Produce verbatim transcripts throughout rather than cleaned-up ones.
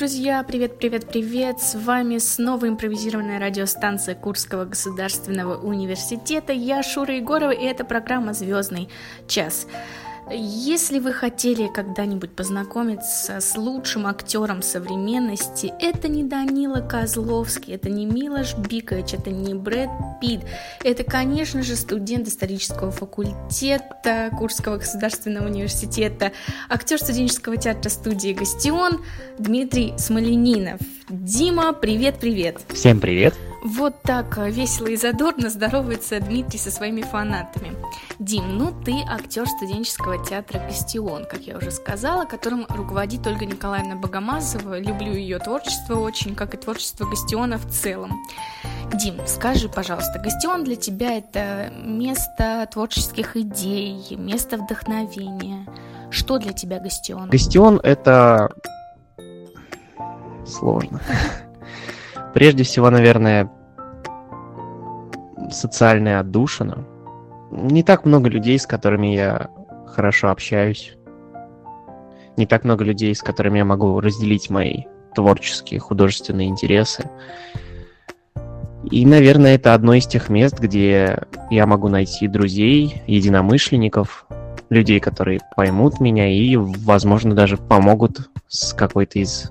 друзья! Привет, привет, привет! С вами снова импровизированная радиостанция Курского государственного университета. Я Шура Егорова, и это программа «Звездный час». Если вы хотели когда-нибудь познакомиться с лучшим актером современности, это не Данила Козловский, это не Милош Бикович, это не Брэд Питт, это, конечно же, студент исторического факультета Курского государственного университета, актер студенческого театра студии «Гастион» Дмитрий Смоленинов. Дима, привет-привет! Всем привет! Вот так весело и задорно здоровается Дмитрий со своими фанатами. Дим, ну ты актер студенческого театра «Гастион», как я уже сказала, которым руководит Ольга Николаевна Богомазова. Люблю ее творчество очень, как и творчество «Гастиона» в целом. Дим, скажи, пожалуйста, «Гастион» для тебя это место творческих идей, место вдохновения. Что для тебя «Гастион»? «Гастион» — это сложно. Прежде всего, наверное, социальная отдушина. Не так много людей, с которыми я хорошо общаюсь. Не так много людей, с которыми я могу разделить мои творческие, художественные интересы. И, наверное, это одно из тех мест, где я могу найти друзей, единомышленников, людей, которые поймут меня и, возможно, даже помогут с какой-то из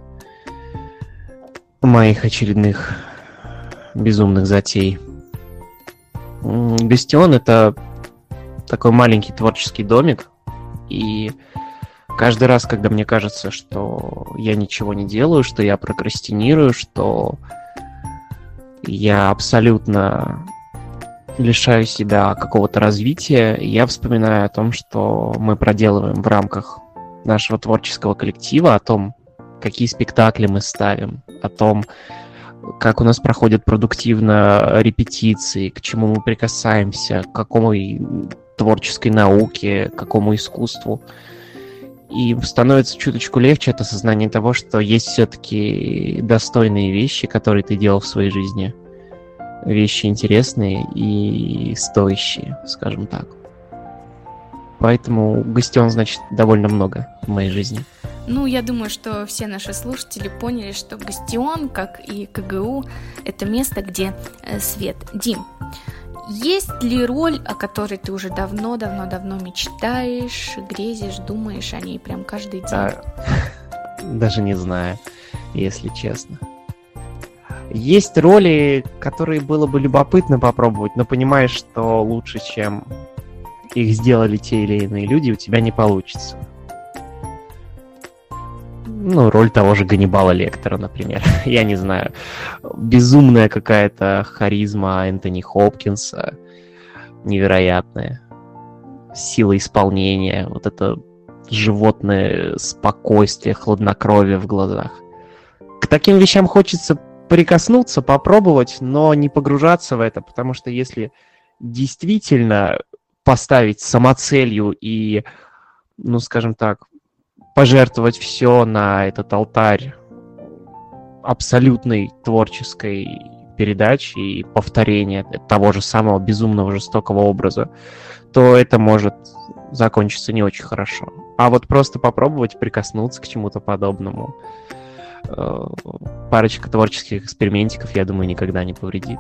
моих очередных безумных затей. «Гастион» — это такой маленький творческий домик, и каждый раз, когда мне кажется, что я ничего не делаю, что я прокрастинирую, что я абсолютно лишаю себя какого-то развития, я вспоминаю о том, что мы проделываем в рамках нашего творческого коллектива, о том, какие спектакли мы ставим, о том, как у нас проходят продуктивно репетиции, к чему мы прикасаемся, к какой творческой науке, к какому искусству. И становится чуточку легче от осознания того, что есть все-таки достойные вещи, которые ты делал в своей жизни. Вещи интересные и стоящие, скажем так. Поэтому «Гастион» значит довольно много в моей жизни. Ну, я думаю, что все наши слушатели поняли, что «Гастион», как и ка гэ у, это место, где э, свет. Дим, есть ли роль, о которой ты уже давно-давно-давно мечтаешь, грезишь, думаешь о ней прям каждый день? А, даже не знаю, если честно. Есть роли, которые было бы любопытно попробовать, но понимаешь, что лучше, чем их сделали те или иные люди, у тебя не получится. Ну, роль того же Ганнибала Лектора, например. Я не знаю. Безумная какая-то харизма Энтони Хопкинса. Невероятная. Сила исполнения. Вот это животное спокойствие, хладнокровие в глазах. К таким вещам хочется прикоснуться, попробовать, но не погружаться в это, потому что если действительно поставить самоцелью и, ну, скажем так, пожертвовать все на этот алтарь абсолютной творческой передачи и повторения того же самого безумного жестокого образа, то это может закончиться не очень хорошо. А вот просто попробовать прикоснуться к чему-то подобному, парочка творческих экспериментиков, я думаю, никогда не повредит.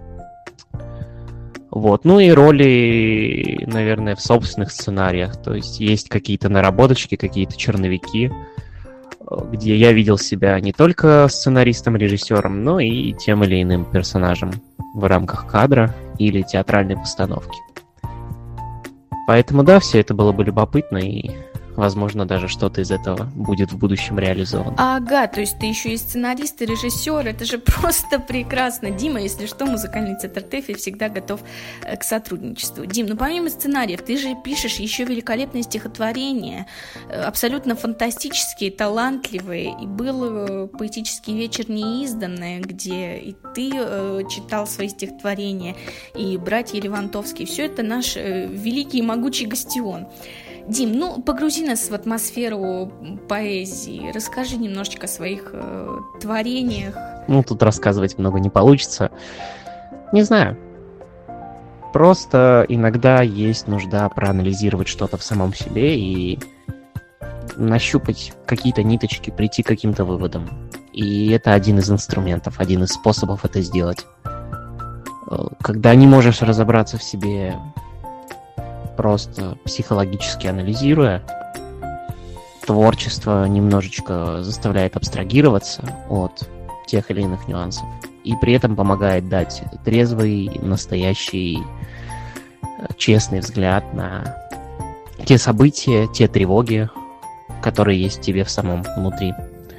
Вот. Ну и роли, наверное, в собственных сценариях. То есть есть какие-то наработочки, какие-то черновики, где я видел себя не только сценаристом, режиссером, но и тем или иным персонажем в рамках кадра или театральной постановки. Поэтому да, все это было бы любопытно, и, возможно, даже что-то из этого будет в будущем реализовано. Ага, то есть ты еще и сценарист, и режиссер, это же просто прекрасно. Дима, если что, музыкальный театр ТЭФИ всегда готов к сотрудничеству. Дим, ну помимо сценариев, ты же пишешь еще великолепные стихотворения, абсолютно фантастические, талантливые, и был поэтический вечер «Неизданное», где и ты э, читал свои стихотворения, и братья Левантовские, все это наш э, великий и могучий «Гастион». Дим, ну погрузи нас в атмосферу поэзии, расскажи немножечко о своих э, творениях. Ну, тут рассказывать много не получится. Не знаю. Просто иногда есть нужда проанализировать что-то в самом себе и нащупать какие-то ниточки, прийти к каким-то выводам. И это один из инструментов, один из способов это сделать. Когда не можешь разобраться в себе, просто психологически анализируя, творчество немножечко заставляет абстрагироваться от тех или иных нюансов. И при этом помогает дать трезвый, настоящий, честный взгляд на те события, те тревоги, которые есть в тебе в самом внутри.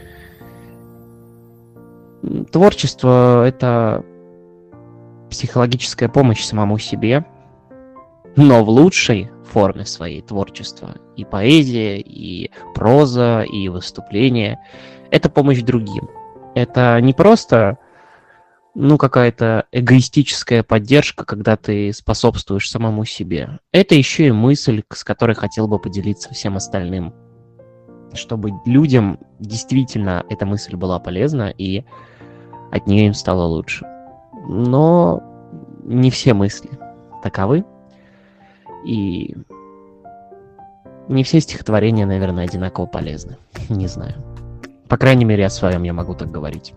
Творчество — это психологическая помощь самому себе, но в лучшей форме своей творчества. И поэзия, и проза, и выступление — это помощь другим. Это не просто, ну, какая-то эгоистическая поддержка, когда ты способствуешь самому себе. Это еще и мысль, с которой хотел бы поделиться всем остальным. Чтобы людям действительно эта мысль была полезна, и от нее им стало лучше. Но не все мысли таковы. И не все стихотворения, наверное, одинаково полезны. Не знаю. По крайней мере, о своем я могу так говорить.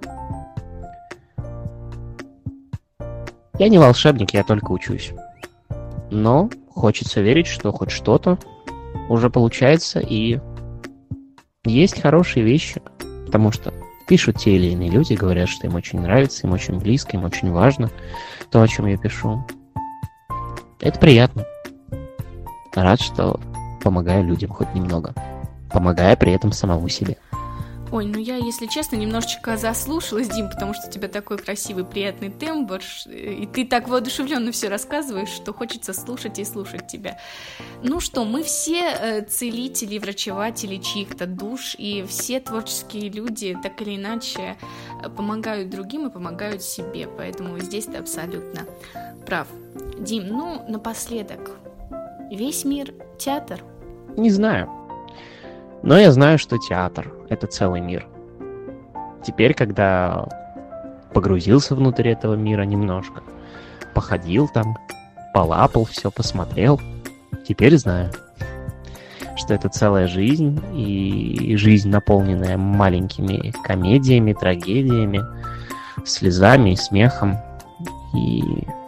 Я не волшебник, я только учусь. Но хочется верить, что хоть что-то уже получается, и есть хорошие вещи. Потому что пишут те или иные люди, говорят, что им очень нравится, им очень близко, им очень важно то, о чем я пишу. Это приятно. Рад, что помогаю людям хоть немного, помогая при этом самому себе. Ой, ну я, если честно, немножечко заслушалась, Дим, потому что у тебя такой красивый, приятный тембр, и ты так воодушевленно все рассказываешь, что хочется слушать и слушать тебя. Ну что, мы все целители, врачеватели чьих-то душ, и все творческие люди так или иначе помогают другим и помогают себе, поэтому здесь ты абсолютно прав. Дим, ну, напоследок, весь мир — театр? Не знаю. Но я знаю, что театр — это целый мир. Теперь, когда погрузился внутрь этого мира немножко, походил там, полапал все, посмотрел, теперь знаю, что это целая жизнь, и жизнь, наполненная маленькими комедиями, трагедиями, слезами и смехом. И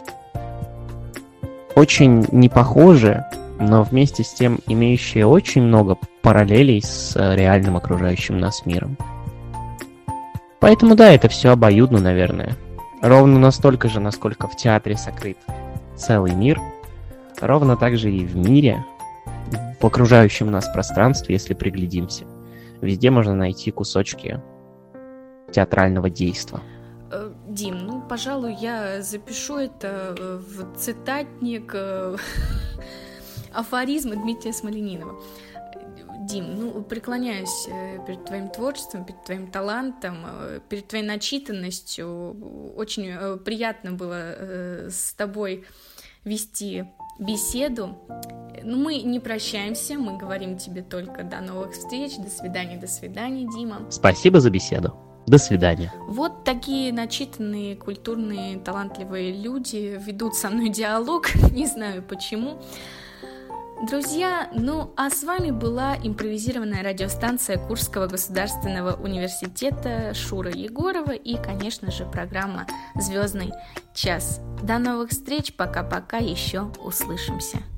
очень не похоже, но вместе с тем имеющие очень много параллелей с реальным окружающим нас миром. Поэтому да, это все обоюдно, наверное. Ровно настолько же, насколько в театре сокрыт целый мир, ровно так же и в мире, в окружающем нас пространстве, если приглядимся, везде можно найти кусочки театрального действа. Дим, ну, пожалуй, я запишу это в цитатник афоризма Дмитрия Смоленинова. Дим, ну, преклоняюсь перед твоим творчеством, перед твоим талантом, перед твоей начитанностью. Очень приятно было с тобой вести беседу. Но мы не прощаемся, мы говорим тебе только до новых встреч, до свидания, до свидания, Дима. Спасибо за беседу. До свидания. Вот такие начитанные, культурные, талантливые люди ведут со мной диалог, не знаю почему. Друзья, ну а с вами была импровизированная радиостанция Курского государственного университета Шура Егорова и, конечно же, программа «Звездный час». До новых встреч, пока-пока, еще услышимся.